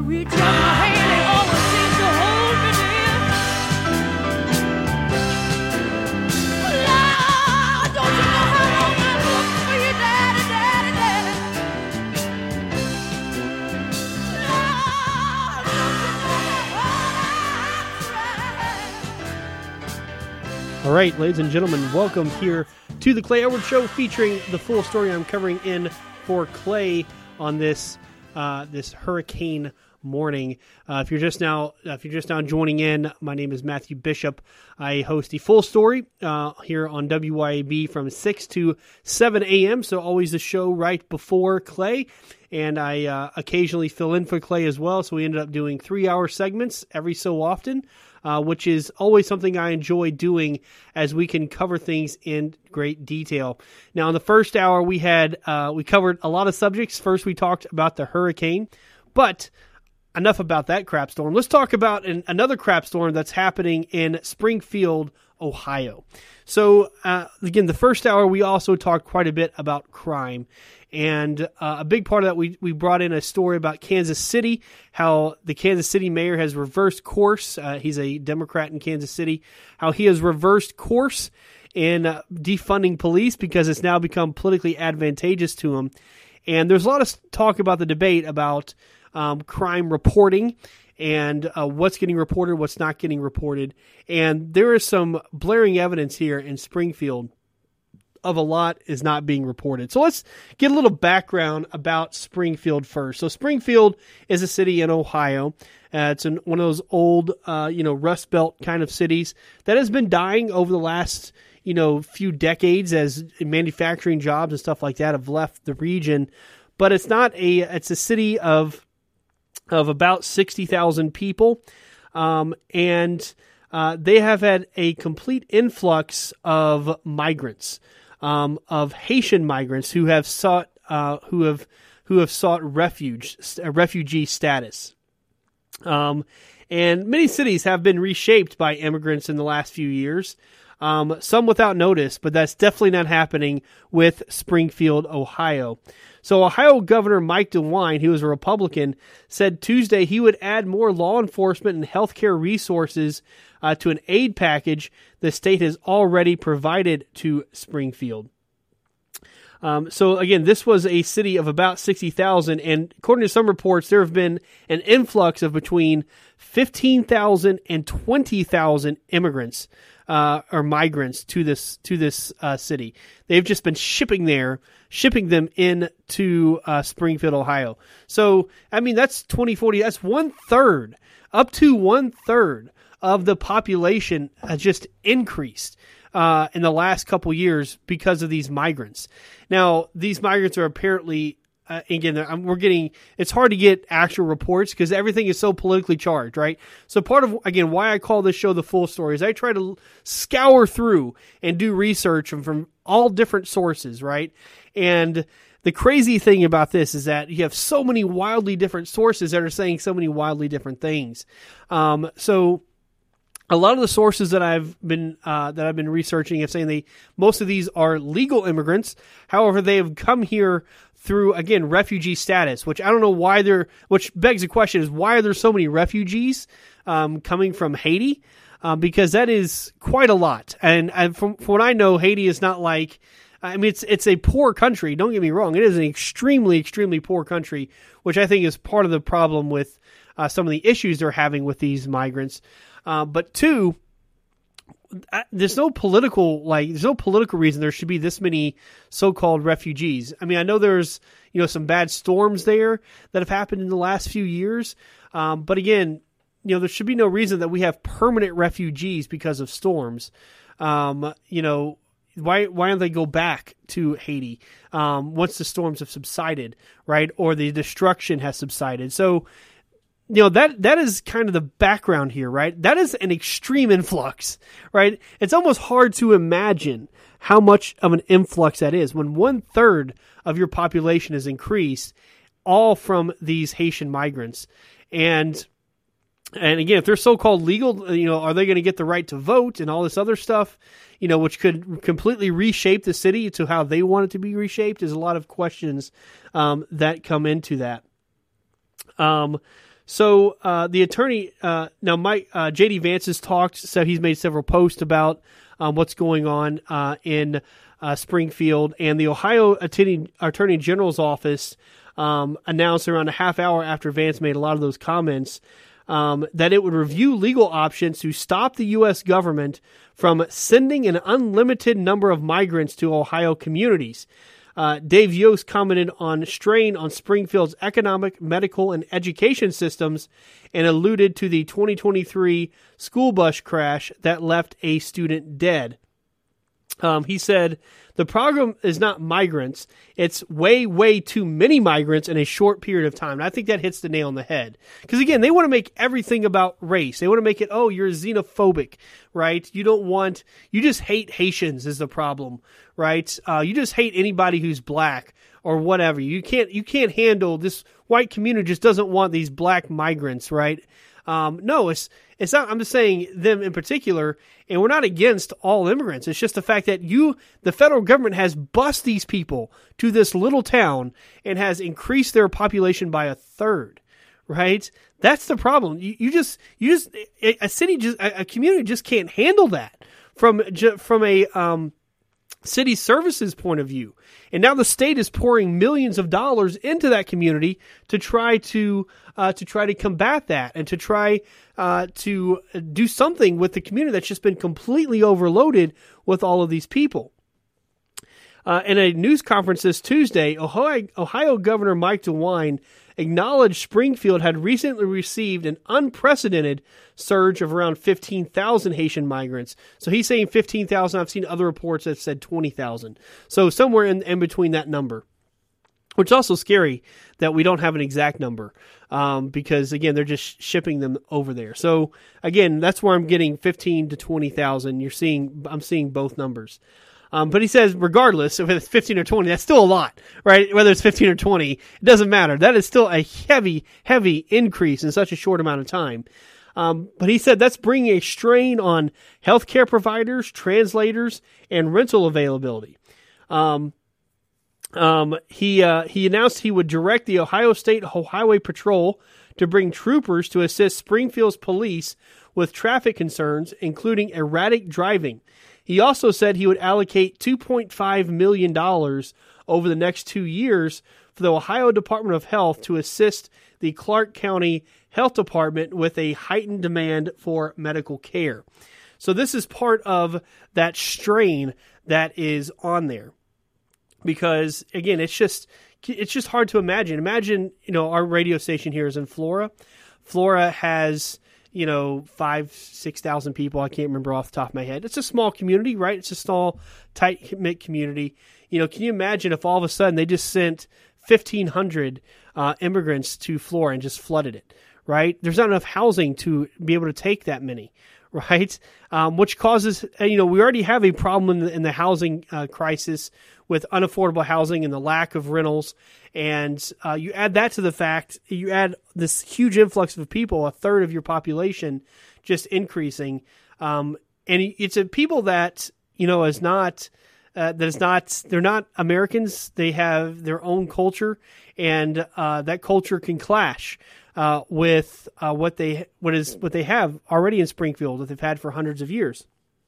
Reach out my hand, it always seems to hold me dear. Lord, don't you know how long I've looked for you, Daddy, Daddy, Daddy? Lord, don't you know how hard I've tried? All right, ladies and gentlemen, welcome here to the Clay Edwards Show, featuring the full story I'm covering in for Clay on this hurricane morning. If you're just now joining in, my name is Matthew Bishop. I host the full story here on WYAB from 6 to 7 a.m. So always the show right before Clay, and I occasionally fill in for Clay as well. So we ended up doing 3-hour segments every so often. Which is always something I enjoy doing, as we can cover things in great detail. Now, in the first hour, we covered a lot of subjects. First, we talked about the hurricane, but enough about that crap storm. Let's talk about another crap storm that's happening in Springfield, Ohio. So, again, the first hour, we also talked quite a bit about crime. And a big part of that, we brought in a story about Kansas City, how the Kansas City mayor has reversed course. He's a Democrat in Kansas City, how he has reversed course in defunding police because it's now become politically advantageous to him. And there's a lot of talk about the debate about crime reporting and what's getting reported, what's not getting reported. And there is some blaring evidence here in Springfield of a lot is not being reported. So let's get a little background about Springfield first. So Springfield is a city in Ohio. It's one of those old, Rust Belt kind of cities that has been dying over the last, few decades as manufacturing jobs and stuff like that have left the region. But it's a city of about 60,000 people. And they have had a complete influx of migrants. Of Haitian migrants who have sought refugee status, and many cities have been reshaped by immigrants in the last few years. Some without notice, but that's definitely not happening with Springfield, Ohio. So Ohio Governor Mike DeWine, who is a Republican, said Tuesday he would add more law enforcement and healthcare resources to an aid package the state has already provided to Springfield. So again, this was a city of about 60,000, and according to some reports, there have been an influx of between 15,000 and 20,000 immigrants or migrants to this city. They've just been shipping them into Springfield, Ohio. So I mean, that's 2040. That's 1/3, up to 1/3 of the population has just increased in the last couple years because of these migrants. Now, these migrants are apparently, it's hard to get actual reports because everything is so politically charged, right? So part of, again, why I call this show The Full Story is I try to scour through and do research from all different sources, right? And the crazy thing about this is that you have so many wildly different sources that are saying so many wildly different things. So a lot of the sources that I've been researching have saying most of these are legal immigrants. However, they have come here through, again, refugee status, which I don't know why which begs the question is, why are there so many refugees coming from Haiti? Because that is quite a lot. And from what I know, Haiti is not like, it's a poor country. Don't get me wrong. It is an extremely, extremely poor country, which I think is part of the problem with some of the issues they're having with these migrants. But two, there's no political reason there should be this many so-called refugees. I mean, I know there's, some bad storms there that have happened in the last few years. But again, there should be no reason that we have permanent refugees because of storms. Why don't they go back to Haiti once the storms have subsided, right? Or the destruction has subsided. So, that is kind of the background here, right? That is an extreme influx, right? It's almost hard to imagine how much of an influx that is when 1/3 of your population is increased, all from these Haitian migrants. And again, if they're so-called legal, are they going to get the right to vote and all this other stuff, which could completely reshape the city to how they want it to be reshaped? There's a lot of questions that come into that. So the attorney now, Mike J.D. Vance has talked. So he's made several posts about what's going on in Springfield, and the Ohio Attorney General's office announced around a half hour after Vance made a lot of those comments that it would review legal options to stop the U.S. government from sending an unlimited number of migrants to Ohio communities. Dave Yost commented on strain on Springfield's economic, medical, and education systems and alluded to the 2023 school bus crash that left a student dead. He said, the problem is not migrants. It's way, way too many migrants in a short period of time. And I think that hits the nail on the head. Because, again, they want to make everything about race. They want to make it, oh, you're xenophobic, right? You just hate Haitians is the problem, right? You just hate anybody who's black or whatever. You can't handle this white community just doesn't want these black migrants, right? No, it's not. I'm just saying them in particular, and we're not against all immigrants. It's just the fact that the federal government has bused these people to this little town and has increased their population by 1/3, right? That's the problem. A community just can't handle that from a city services point of view. And now the state is pouring millions of dollars into that community to try to combat that and to try to do something with the community that's just been completely overloaded with all of these people. In a news conference this Tuesday, Ohio Governor Mike DeWine acknowledged Springfield had recently received an unprecedented surge of around 15,000 Haitian migrants. So he's saying 15,000. I've seen other reports that said 20,000. So somewhere in between that number, which is also scary that we don't have an exact number because, again, they're just shipping them over there. So, again, that's where I'm getting 15 to 20,000. I'm seeing both numbers. But he says, regardless if it's 15 or 20, that's still a lot, right? Whether it's 15 or 20, it doesn't matter. That is still a heavy, heavy increase in such a short amount of time. But he said that's bringing a strain on healthcare providers, translators, and rental availability. He announced he would direct the Ohio State Highway Patrol to bring troopers to assist Springfield's police with traffic concerns, including erratic driving. He also said he would allocate $2.5 million over the next 2 years for the Ohio Department of Health to assist the Clark County Health Department with a heightened demand for medical care. So this is part of that strain that is on there. Because, again, it's just hard to imagine. Imagine, our radio station here is in Flora. Flora has 5,000-6,000 people. I can't remember off the top of my head. It's a small community, right? It's a small, tight-knit community. Can you imagine if all of a sudden they just sent 1,500 immigrants to Flora and just flooded it, right? There's not enough housing to be able to take that many, right? Which causes, we already have a problem in the housing crisis with unaffordable housing and the lack of rentals. And you add that to the fact, you add this huge influx of people, 1/3 of your population just increasing. And it's a people that, they're not Americans. They have their own culture, and that culture can clash with what they have already in Springfield that they've had for hundreds of years.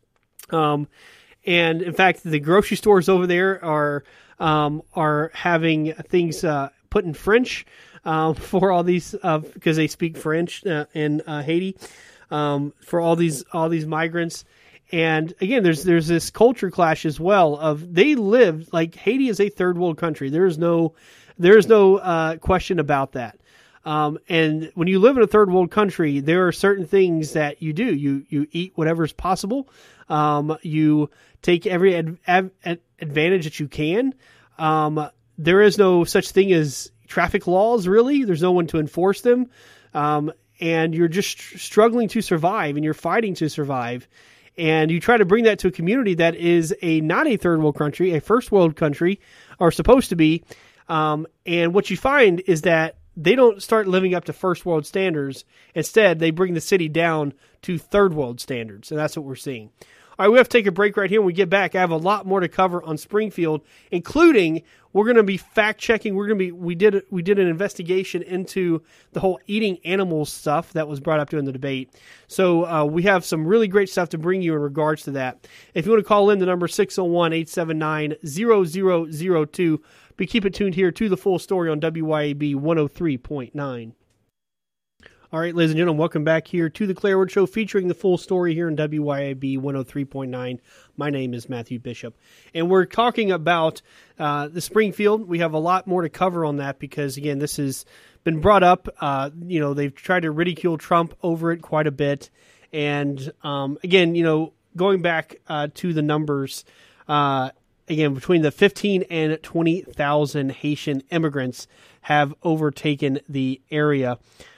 And in fact, the grocery stores over there are having things put in French for all these because they speak French in Haiti for all these migrants. And again, there's this culture clash as well of they live like Haiti is a third world country. There is no question about that. And when you live in a third world country, there are certain things that you do. You eat whatever's possible. You take every advantage that you can. There is no such thing as traffic laws, really. There's no one to enforce them. And you're just struggling to survive, and you're fighting to survive. And you try to bring that to a community that is not a third world country, a first world country, or supposed to be. And what you find is that they don't start living up to first world standards. Instead, they bring the city down to third world standards. And that's what we're seeing. All right, we have to take a break right here. When we get back, I have a lot more to cover on Springfield, including we're going to be fact-checking. We did an investigation into the whole eating animals stuff that was brought up during the debate. So we have some really great stuff to bring you in regards to that. If you want to call in, the number 601-879-0002. But keep it tuned here to The Full Story on WYAB 103.9. All right, ladies and gentlemen, welcome back here to the Claire Ward Show featuring The Full Story here on WYAB 103.9. My name is Matthew Bishop, and we're talking about the Springfield. We have a lot more to cover on that because, again, this has been brought up. They've tried to ridicule Trump over it quite a bit. And, again, going back to the numbers, again, between the 15 and 20,000 Haitian immigrants have overtaken the area.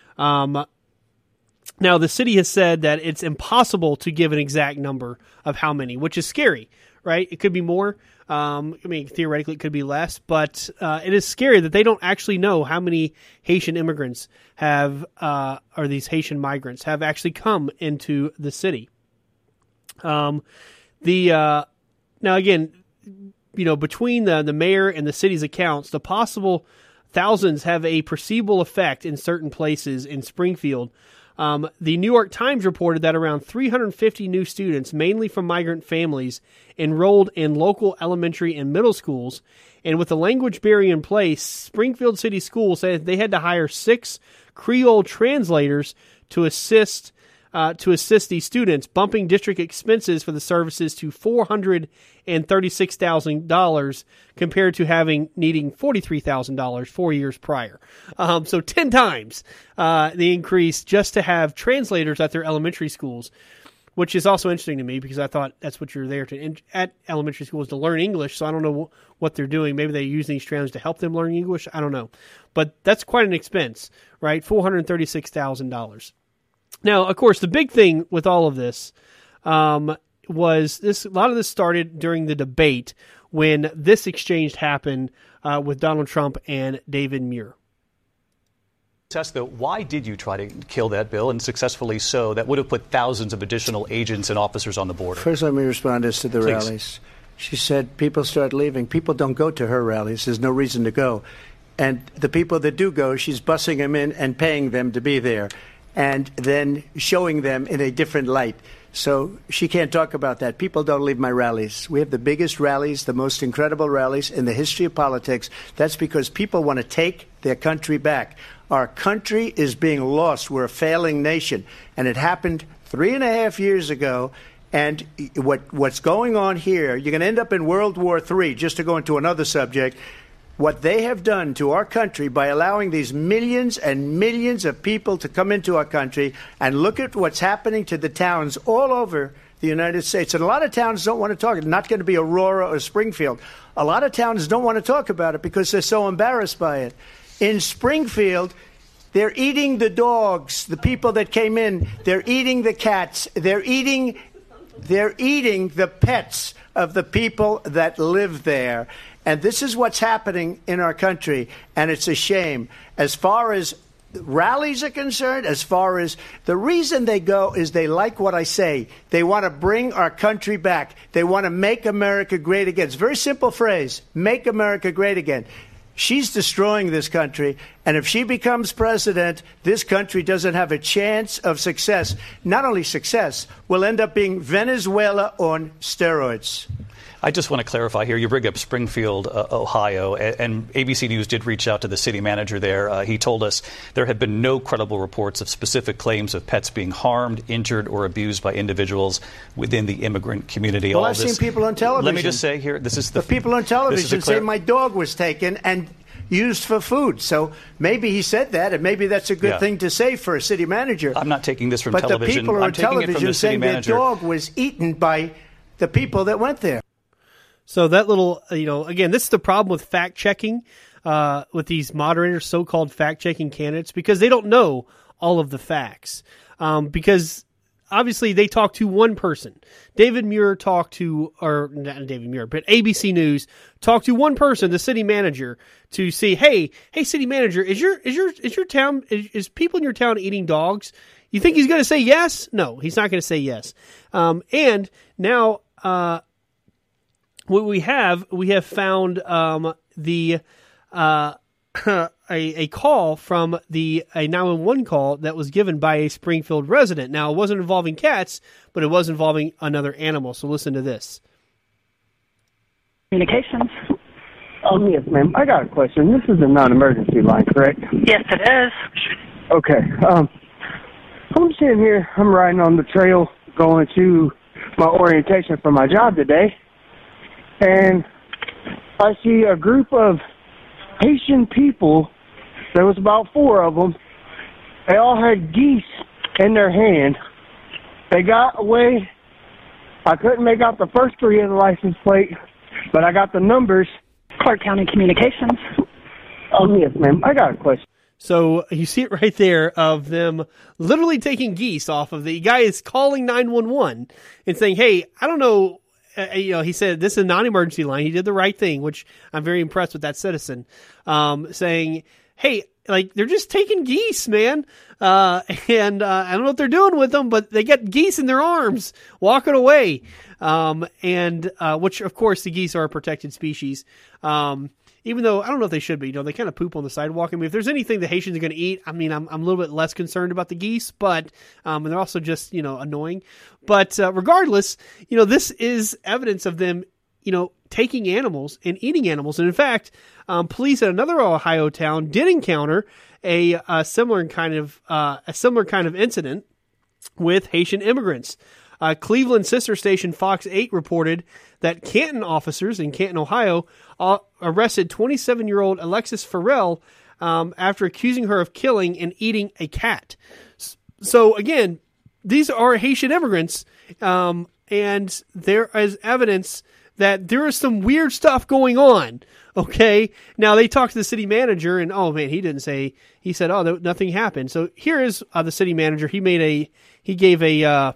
Now, the city has said that it's impossible to give an exact number of how many, which is scary, right? It could be more. Theoretically, it could be less, but it is scary that they don't actually know how many Haitian immigrants or these Haitian migrants have actually come into the city. Now, again, between the mayor and the city's accounts, the possible thousands have a perceivable effect in certain places in Springfield. The New York Times reported that around 350 new students, mainly from migrant families, enrolled in local elementary and middle schools. And with the language barrier in place, Springfield City Schools said they had to hire 6 Creole translators to assist these students, bumping district expenses for the services to $436,000 compared to needing $43,000 4 years prior. So 10 times the increase just to have translators at their elementary schools, which is also interesting to me because I thought that's what you're there at elementary schools to learn English. So I don't know what they're doing. Maybe they use these translators to help them learn English. I don't know. But that's quite an expense, right? $436,000. Now, of course, the big thing with all of this was this. A lot of this started during the debate when this exchange happened with Donald Trump and David Muir. Though, why did you try to kill that bill, and successfully so, that would have put thousands of additional agents and officers on the border? First, let me respond as to the rallies. She said people start leaving. People don't go to her rallies. There's no reason to go. And the people that do go, she's bussing them in and paying them to be there, and then showing them in a different light. So she can't talk about that. People don't leave my rallies. We have the biggest rallies, the most incredible rallies in the history of politics. That's because people want to take their country back. Our country is being lost. We're a failing nation. And it happened 3.5 years ago. And what's going on here, you're going to end up in World War III, just to go into another subject. What they have done to our country by allowing these millions and millions of people to come into our country, and look at what's happening to the towns all over the United States. And a lot of towns don't want to talk. It's not going to be Aurora or Springfield. A lot of towns don't want to talk about it because they're so embarrassed by it. In Springfield, they're eating the dogs, the people that came in. They're eating the cats. They're eating the pets of the people that live there. And this is what's happening in our country, and it's a shame. As far as rallies are concerned, as far as the reason they go is they like what I say. They want to bring our country back. They want to make America great again. It's a very simple phrase, make America great again. She's destroying this country, and if she becomes president, this country doesn't have a chance of success. Not only success, we'll end up being Venezuela on steroids. I just want to clarify here. You bring up Springfield, Ohio, and ABC News did reach out to the city manager there. He told us there had been no credible reports of specific claims of pets being harmed, injured, or abused by individuals within the immigrant community. Well, I've seen people on television. Let me just say here, this is the people on television say my dog was taken and used for food. So maybe he said that, and maybe that's a good thing to say for a city manager. I'm not taking this from but television. But the people I'm on taking television it from the city saying manager. their dog was eaten by the people that went there. So that little, again, this is the problem with fact-checking, with these moderators, so-called fact-checking candidates, because they don't know all of the facts. Because obviously they talked to one person. David Muir talked to, or not David Muir, but ABC News talked to one person, the city manager, to see, hey, city manager, is your town, is people in your town eating dogs? You think he's going to say yes? No, he's not going to say yes. And now what we have found a call from a 911 call that was given by a Springfield resident. Now, it wasn't involving cats, but it was involving another animal. So listen to this. Communications. Yes, ma'am. I got a question. This is a non-emergency line, correct? Yes, it is. Okay. I'm sitting here. I'm riding on the trail going to my orientation for my job today, and I see a group of Haitian people. There was about 4 of them. They all had geese in their hand. They got away. I couldn't make out the first 3 of the license plate, but I got the numbers. Clark County Communications. Yes, ma'am. I got a question. So you see it right there of them literally taking geese off of the guy is calling 911 and saying, hey, I don't know. He said this is a non-emergency line. He did the right thing, which I'm very impressed with that citizen, saying, hey, like they're just taking geese, man. And I don't know what they're doing with them, but they got geese in their arms walking away. Which of course the geese are a protected species. Even though I don't know if they should be, they kind of poop on the sidewalk. I mean, if there's anything the Haitians are going to eat, I mean, I'm a little bit less concerned about the geese, but, and they're also just, annoying. But, regardless, this is evidence of them, taking animals and eating animals. And in fact, police at another Ohio town did encounter a similar kind of incident with Haitian immigrants. Cleveland sister station Fox 8 reported that Canton officers in Canton, Ohio, arrested 27-year-old Alexis Farrell after accusing her of killing and eating a cat. So again, these are Haitian immigrants, and there is evidence that there is some weird stuff going on. Okay, now they talked to the city manager, and oh man, he said, oh, nothing happened. So here is the city manager. He gave a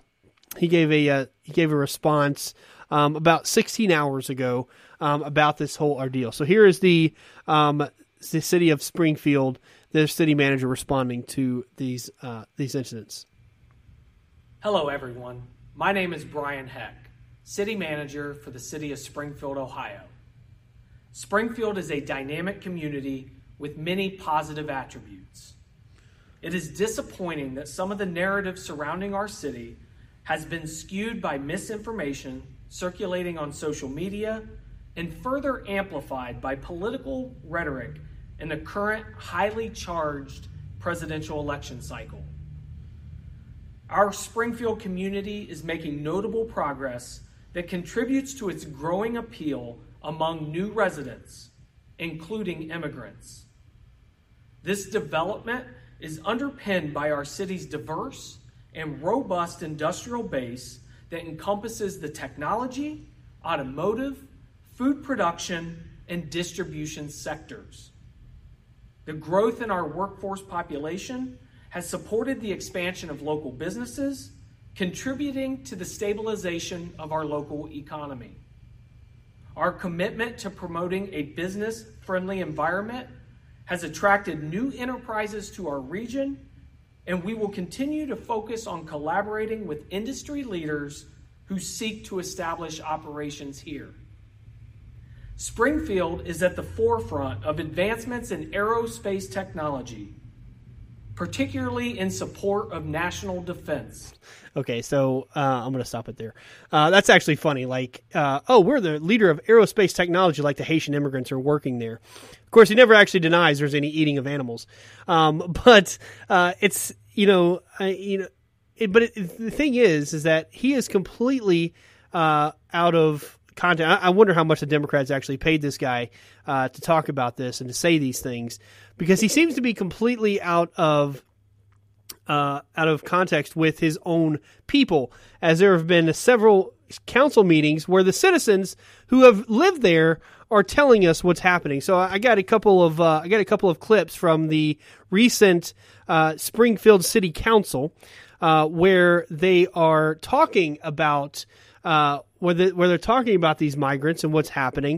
response about 16 hours ago about this whole ordeal. So here is the city of Springfield, their city manager responding to these incidents. Hello, everyone. My name is Brian Heck, city manager for the city of Springfield, Ohio. Springfield is a dynamic community with many positive attributes. It is disappointing that some of the narrative surrounding our city has been skewed by misinformation circulating on social media and further amplified by political rhetoric in the current highly charged presidential election cycle. Our Springfield community is making notable progress that contributes to its growing appeal among new residents, including immigrants. This development is underpinned by our city's diverse and robust industrial base that encompasses the technology, automotive, food production, and distribution sectors. The growth in our workforce population has supported the expansion of local businesses, contributing to the stabilization of our local economy. Our commitment to promoting a business-friendly environment has attracted new enterprises to our region, and we will continue to focus on collaborating with industry leaders who seek to establish operations here. Springfield is at the forefront of advancements in aerospace technology, particularly in support of national defense. Okay, so I'm going to stop it there. That's actually funny. Like, we're the leader of aerospace technology, like the Haitian immigrants are working there. Of course, he never actually denies there's any eating of animals. But it's, the thing is that he is completely out of context. I wonder how much the Democrats actually paid this guy to talk about this and to say these things, because he seems to be completely out of context with his own people, as there have been several council meetings where the citizens who have lived there are telling us what's happening. So I got a couple of clips from the recent Springfield City Council where they are talking about where they're talking about these migrants and what's happening.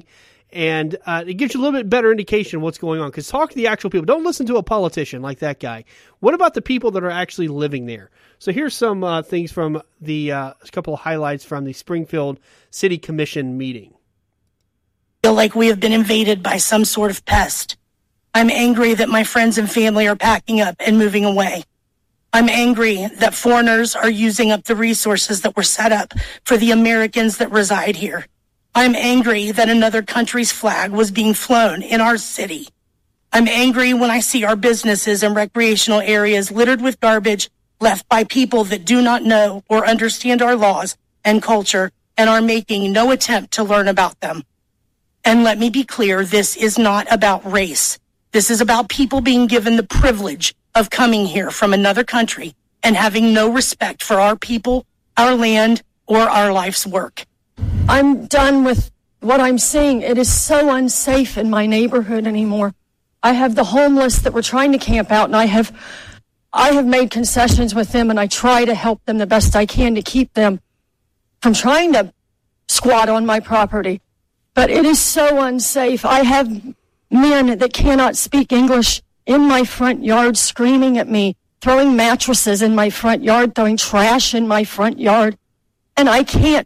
And it gives you a little bit better indication of what's going on. Because talk to the actual people. Don't listen to a politician like that guy. What about the people that are actually living there? So here's some things from a couple of highlights from the Springfield City Commission meeting. I feel like we have been invaded by some sort of pest. I'm angry that my friends and family are packing up and moving away. I'm angry that foreigners are using up the resources that were set up for the Americans that reside here. I'm angry that another country's flag was being flown in our city. I'm angry when I see our businesses and recreational areas littered with garbage left by people that do not know or understand our laws and culture and are making no attempt to learn about them. And let me be clear, this is not about race. This is about people being given the privilege of coming here from another country and having no respect for our people, our land, or our life's work. I'm done with what I'm seeing. It is so unsafe in my neighborhood anymore. I have the homeless that were trying to camp out, and I have made concessions with them, and I try to help them the best I can to keep them from trying to squat on my property. But it is so unsafe. I have men that cannot speak English in my front yard screaming at me, throwing mattresses in my front yard, throwing trash in my front yard, and I can't.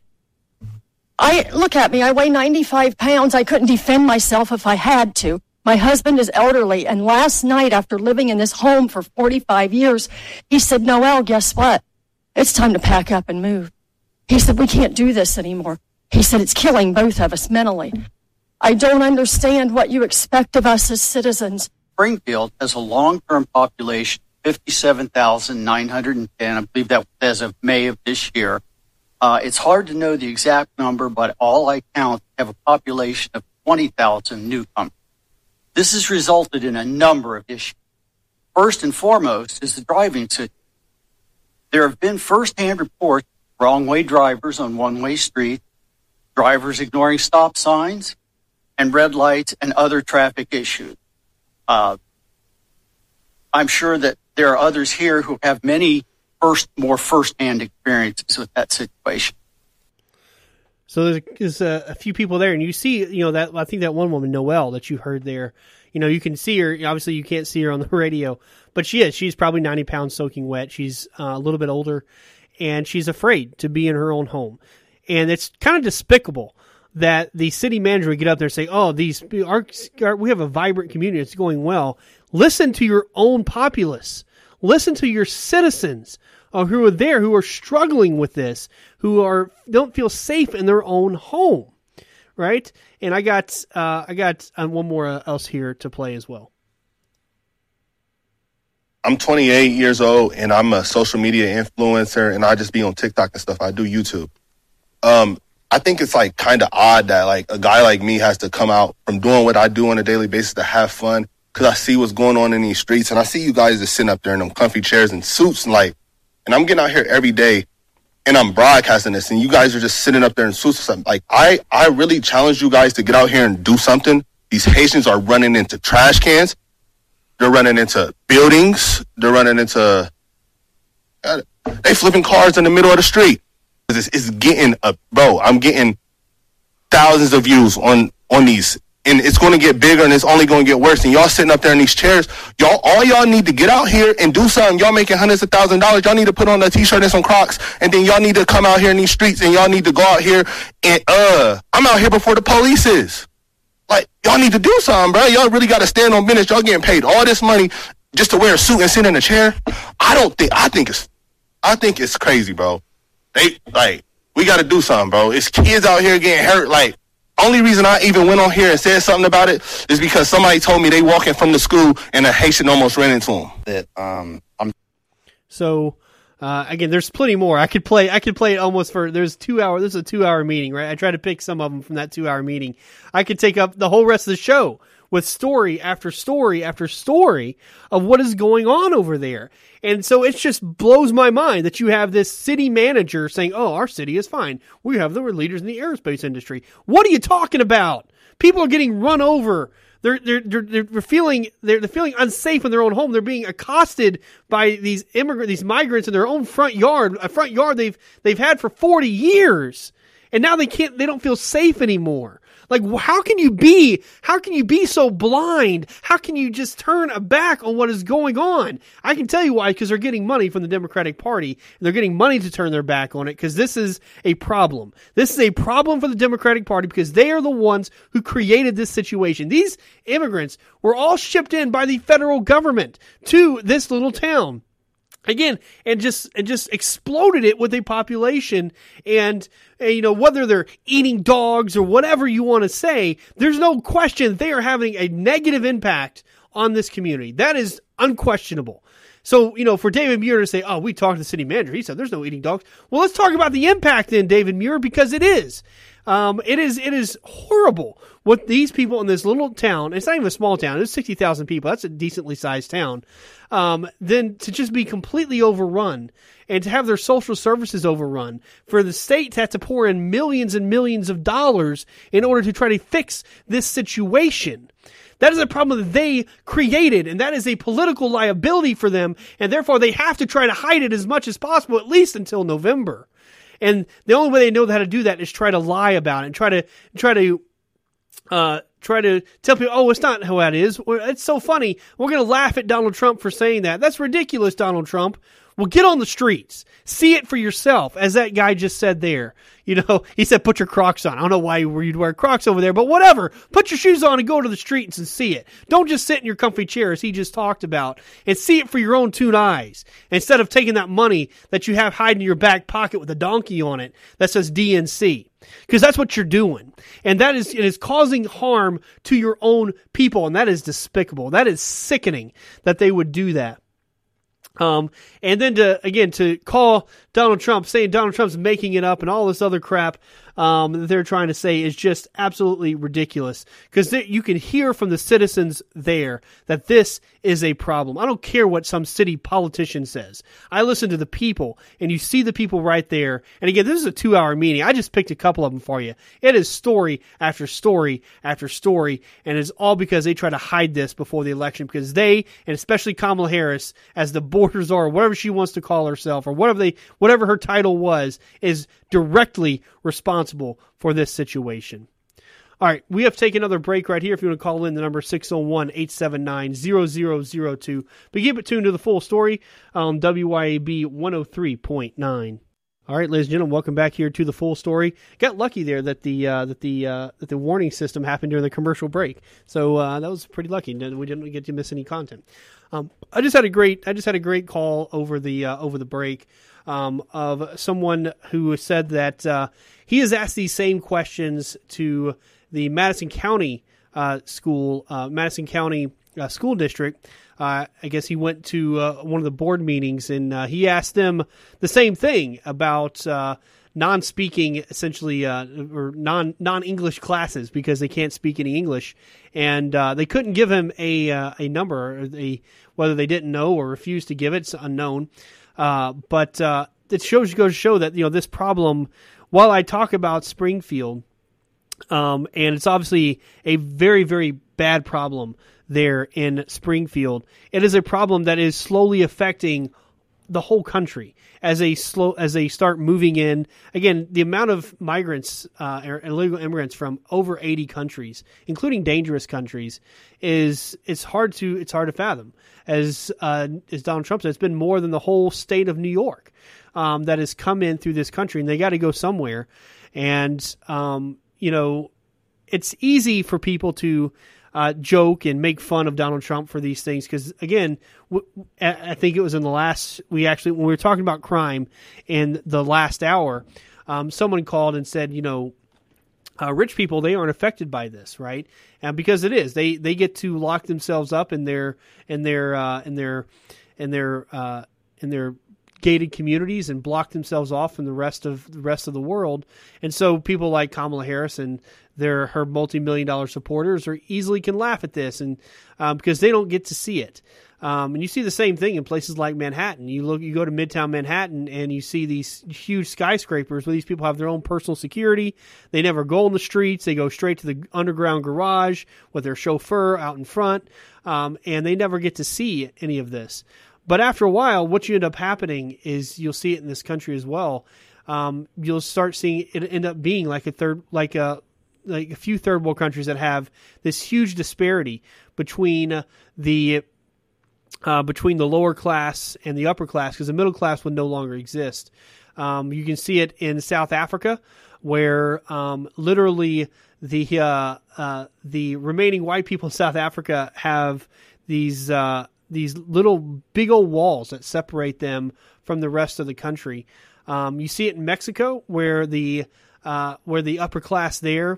Look at me, I weigh 95 pounds. I couldn't defend myself if I had to. My husband is elderly, and last night, after living in this home for 45 years, he said, Noelle, guess what? It's time to pack up and move. He said, we can't do this anymore. He said, it's killing both of us mentally. I don't understand what you expect of us as citizens. Springfield has a long-term population of 57,910. I believe that was as of May of this year. It's hard to know the exact number, but all I count have a population of 20,000 newcomers. This has resulted in a number of issues. First and foremost is the driving situation. There have been firsthand reports of wrong-way drivers on one-way streets, drivers ignoring stop signs, and red lights and other traffic issues. I'm sure that there are others here who have many more first-hand experiences with that situation. So there's a few people there, and you see, that I think that one woman, Noelle, that you heard there, you can see her. Obviously, you can't see her on the radio, but she's probably 90 pounds soaking wet. She's a little bit older, and she's afraid to be in her own home. And it's kind of despicable that the city manager would get up there and say, we have a vibrant community. It's going well. Listen to your own populace. Listen to your citizens who are there, who are struggling with this, who don't feel safe in their own home, right? And I got one more else here to play as well. I'm 28 years old, and I'm a social media influencer, and I just be on TikTok and stuff. I do YouTube. I think it's kind of odd that a guy like me has to come out from doing what I do on a daily basis to have fun, because I see what's going on in these streets, and I see you guys just sitting up there in them comfy chairs and suits, and I'm getting out here every day, and I'm broadcasting this, and you guys are just sitting up there in suits or something. I really challenge you guys to get out here and do something. These Haitians are running into trash cans. They're running into buildings. They're running into... They flipping cars in the middle of the street. It's getting bro, I'm getting thousands of views on these, and it's going to get bigger, and it's only going to get worse. And y'all sitting up there in these chairs, all y'all need to get out here and do something. Y'all making hundreds of thousands of dollars. Y'all need to put on a t-shirt and some Crocs, and then y'all need to come out here in these streets, and y'all need to go out here and I'm out here before the police is. Y'all need to do something, bro. Y'all really got to stand on business. Y'all getting paid all this money just to wear a suit and sit in a chair. I think it's crazy, bro. We got to do something, bro. It's kids out here getting hurt. Only reason I even went on here and said something about it is because somebody told me they walking from the school and a Haitian almost ran into them. So, again, there's plenty more. I could play it almost for, there's a 2-hour meeting, right? I try to pick some of them from that 2-hour meeting. I could take up the whole rest of the show with story after story after story of what is going on over there. And so it just blows my mind that you have this city manager saying, oh, our city is fine. We're leaders in the aerospace industry. What are you talking about? People are getting run over. They're feeling unsafe in their own home. They're being accosted by these migrants in their own front yard, a front yard they've had for 40 years. And now they don't feel safe anymore. Like, how can you be so blind? How can you just turn a back on what is going on? I can tell you why, because they're getting money from the Democratic Party, and they're getting money to turn their back on it, because this is a problem. This is a problem for the Democratic Party, because they are the ones who created this situation. These immigrants were all shipped in by the federal government to this little town. Again, and just exploded it with a population, and whether they're eating dogs or whatever you want to say, there's no question they are having a negative impact on this community. That is unquestionable. So, for David Muir to say, oh, we talked to the city manager, he said there's no eating dogs. Well, let's talk about the impact then, David Muir, because it is. It is horrible what these people in this little town, it's not even a small town, it's 60,000 people, that's a decently sized town, then to just be completely overrun and to have their social services overrun, for the state to have to pour in millions and millions of dollars in order to try to fix this situation. That is a problem that they created, and that is a political liability for them, and therefore they have to try to hide it as much as possible, at least until November. And the only way they know how to do that is try to lie about it and try to tell people, oh, it's not how that is. It's so funny. We're going to laugh at Donald Trump for saying that. That's ridiculous, Donald Trump. Well, get on the streets. See it for yourself, as that guy just said there. He said, put your Crocs on. I don't know why you'd wear Crocs over there, but whatever. Put your shoes on and go to the streets and see it. Don't just sit in your comfy chair, as he just talked about, and see it for your own 2 eyes, instead of taking that money that you have hiding in your back pocket with a donkey on it that says DNC. Because that's what you're doing. And it is causing harm to your own people, and that is despicable. That is sickening that they would do that. And then to call Donald Trump, saying Donald Trump's making it up and all this other crap that they're trying to say is just absolutely ridiculous. Because you can hear from the citizens there that this is a problem. I don't care what some city politician says. I listen to the people, and you see the people right there. And again, this is a 2-hour meeting. I just picked a couple of them for you. It is story after story after story, and it's all because they try to hide this before the election, because they, and especially Kamala Harris, as the border czar, or whatever she wants to call herself, or whatever her title was, is directly responsible for this situation. All right, we have to take another break right here. If you want to call in, the number is 601-879-0002. But keep it tuned to The Full Story on WYAB 103.9. All right, ladies and gentlemen, welcome back here to The Full Story. Got lucky there that the warning system happened during the commercial break, so that was pretty lucky. We didn't get to miss any content. I just had a great call over the break of someone who said that he has asked these same questions to the Madison County school district. I guess he went to one of the board meetings, and he asked them the same thing about non-speaking, essentially, or non-English classes, because they can't speak any English, and they couldn't give him a number, or whether they didn't know or refused to give it. It's unknown. But it goes to show that this problem. While I talk about Springfield, and it's obviously a very, very bad problem there in Springfield, it is a problem that is slowly affecting the whole country as they start moving in. Again, the amount of migrants or illegal immigrants from over 80 countries, including dangerous countries, it's hard to fathom. As Donald Trump said, it's been more than the whole state of New York that has come in through this country, and they got to go somewhere. And it's easy for people to joke and make fun of Donald Trump for these things, because again, I think it was in the last, when we were talking about crime in the last hour, someone called and said, rich people, they aren't affected by this, right? And because they get to lock themselves up in their gated communities and block themselves off from the rest of the world. And so people like Kamala Harris and her multi-million-dollar supporters easily can laugh at this, and because they don't get to see it. And you see the same thing in places like Manhattan. You go to Midtown Manhattan and you see these huge skyscrapers where these people have their own personal security. They never go on the streets. They go straight to the underground garage with their chauffeur out in front, and they never get to see any of this. But after a while, what you end up happening is, you'll see it in this country as well. You'll start seeing it end up being like like a few third world countries that have this huge disparity between the lower class and the upper class, because the middle class would no longer exist. You can see it in South Africa, where literally the remaining white people in South Africa have these little big old walls that separate them from the rest of the country. You see it in Mexico, where the upper class there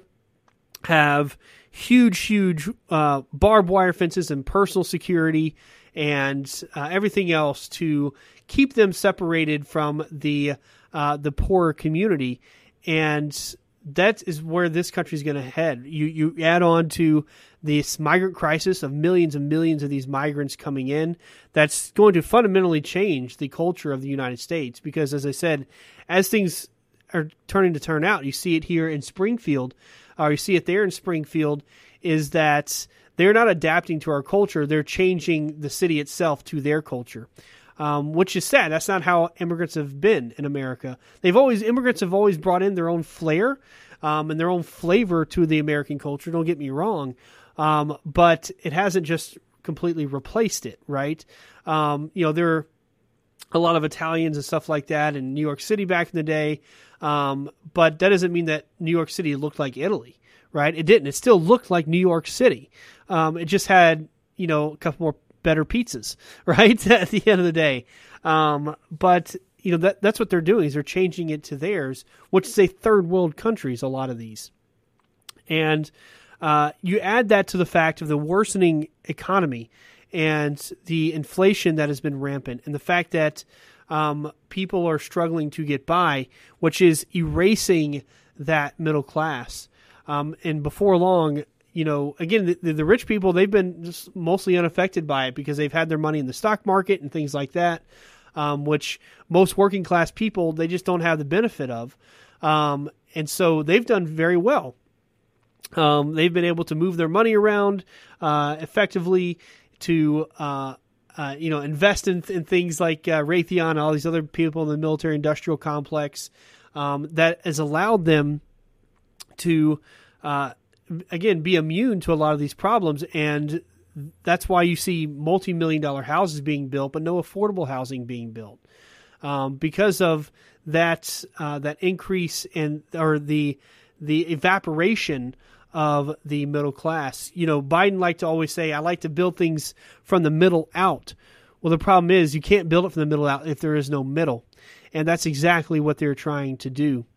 have huge barbed wire fences and personal security and everything else to keep them separated from the poorer community. And that is where this country is going to head. You add on to this migrant crisis of millions and millions of these migrants coming in. That's going to fundamentally change the culture of the United States, because, as I said, as things are turn out, you see it here in Springfield, or you see it there in Springfield, is that they're not adapting to our culture. They're changing the city itself to their culture. Which is sad. That's not how immigrants have been in America. Immigrants have always brought in their own flair and their own flavor to the American culture. Don't get me wrong, but it hasn't just completely replaced it, right? There are a lot of Italians and stuff like that in New York City back in the day, but that doesn't mean that New York City looked like Italy, right? It didn't. It still looked like New York City. It just had a couple more better pizzas, right? At the end of the day. But that's what they're doing, is they're changing it to theirs, which is a third world countries, a lot of these. And you add that to the fact of the worsening economy and the inflation that has been rampant, and the fact that people are struggling to get by, which is erasing that middle class. And before long, again, the rich people, they've been just mostly unaffected by it because they've had their money in the stock market and things like that, which most working class people, they just don't have the benefit of. And so they've done very well. They've been able to move their money around effectively to invest in things like Raytheon and all these other people in the military industrial complex that has allowed them to again, be immune to a lot of these problems. And that's why you see multi-million-dollar houses being built, but no affordable housing being built, because of that increase or the evaporation of the middle class. Biden liked to always say, I like to build things from the middle out. Well, the problem is you can't build it from the middle out if there is no middle. And that's exactly what they're trying to do.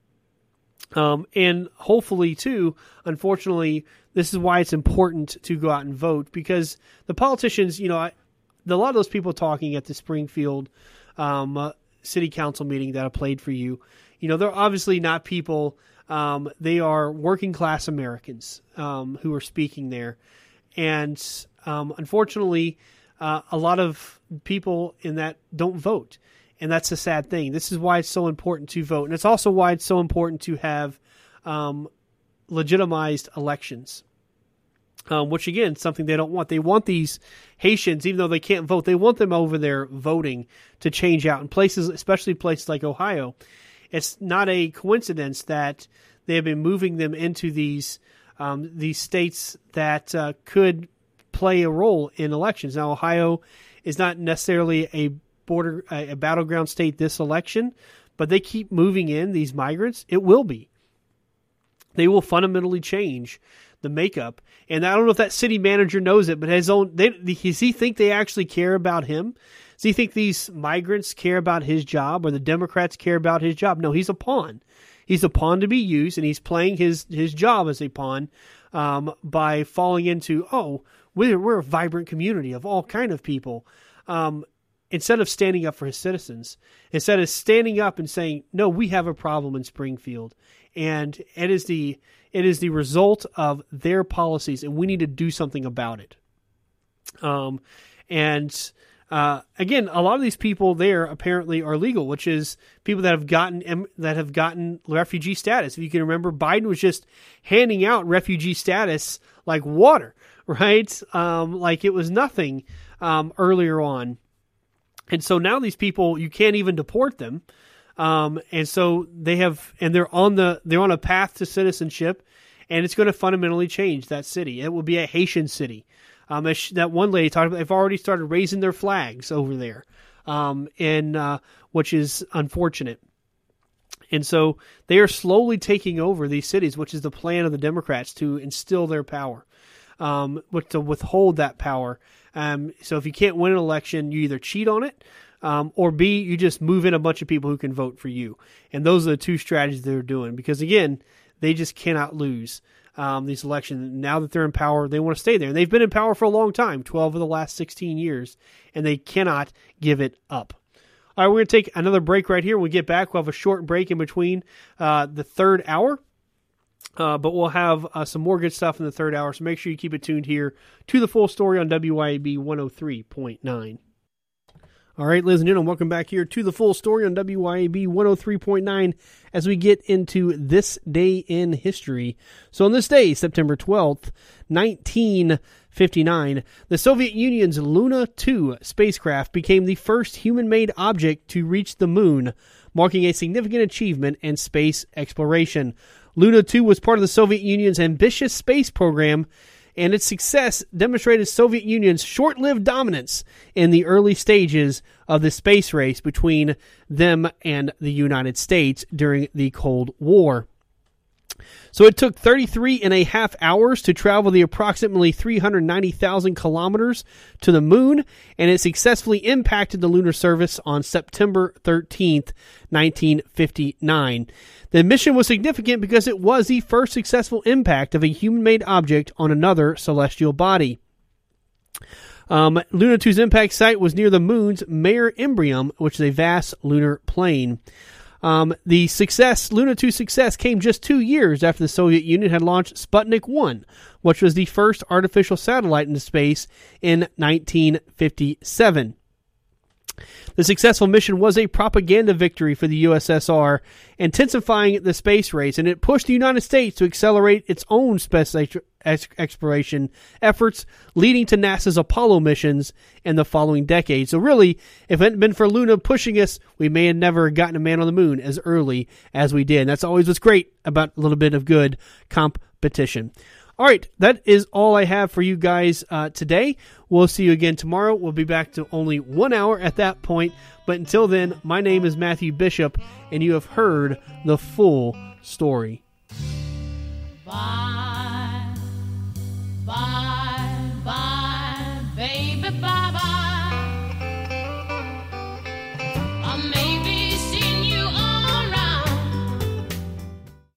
And hopefully, too, unfortunately, this is why it's important to go out and vote, because the politicians, a lot of those people talking at the Springfield city council meeting that I played for you, they're obviously not people, they are working class Americans who are speaking there. And unfortunately, a lot of people in that don't vote. And that's a sad thing. This is why it's so important to vote. And it's also why it's so important to have legitimized elections, which, again, is something they don't want. They want these Haitians, even though they can't vote, they want them over there voting to change out in places, especially places like Ohio. It's not a coincidence that they have been moving them into these states that could play a role in elections. Now, Ohio is not necessarily a battleground state this election, but they keep moving in these migrants. It will be. They will fundamentally change the makeup. And I don't know if that city manager knows it, but does he think they actually care about him? Does he think these migrants care about his job, or the Democrats care about his job? No, he's a pawn. He's a pawn to be used, and he's playing his job as a pawn by falling into, we're a vibrant community of all kind of people. Instead of standing up for his citizens, instead of standing up and saying, no, we have a problem in Springfield, and it is the result of their policies, and we need to do something about it. Again, a lot of these people there apparently are legal, which is people that have gotten refugee status. If you can remember, Biden was just handing out refugee status like water, right? Like it was nothing earlier on. And so now these people, you can't even deport them. And so they're on a path to citizenship, and it's going to fundamentally change that city. It will be a Haitian city. That one lady talked about, they've already started raising their flags over there, which is unfortunate. And so they are slowly taking over these cities, which is the plan of the Democrats to instill their power, to withhold that power. So if you can't win an election, you either cheat on it, or B, you just move in a bunch of people who can vote for you. And those are the two strategies they're doing, because again, they just cannot lose these elections. Now that they're in power, they want to stay there. And they've been in power for a long time, 12 of the last 16 years, and they cannot give it up. All right, we're going to take another break right here. When we get back, we'll have a short break in between the third hour. But we'll have some more good stuff in the third hour, so make sure you keep it tuned here to The Full Story on WYAB 103.9. All right, ladies and gentlemen, welcome back here to The Full Story on WYAB 103.9 as we get into this day in history. So on this day, September 12th, 1959, the Soviet Union's Luna 2 spacecraft became the first human-made object to reach the moon, marking a significant achievement in space exploration. Luna 2 was part of the Soviet Union's ambitious space program, and its success demonstrated Soviet Union's short-lived dominance in the early stages of the space race between them and the United States during the Cold War. So it took 33 and a half hours to travel the approximately 390,000 kilometers to the moon, and it successfully impacted the lunar surface on September 13th, 1959. The mission was significant because it was the first successful impact of a human-made object on another celestial body. Luna 2's impact site was near the moon's Mare Imbrium, which is a vast lunar plain. The Luna 2 success came just 2 years after the Soviet Union had launched Sputnik 1, which was the first artificial satellite into space in 1957. The successful mission was a propaganda victory for the USSR, intensifying the space race, and it pushed the United States to accelerate its own space exploration efforts, leading to NASA's Apollo missions in the following decade. So really, if it hadn't been for Luna pushing us, we may have never gotten a man on the moon as early as we did. And that's always what's great about a little bit of good competition. All right, that is all I have for you guys today. We'll see you again tomorrow. We'll be back to only 1 hour at that point. But until then, my name is Matthew Bishop, and you have heard The Full Story. Bye, bye, bye, baby, bye, bye.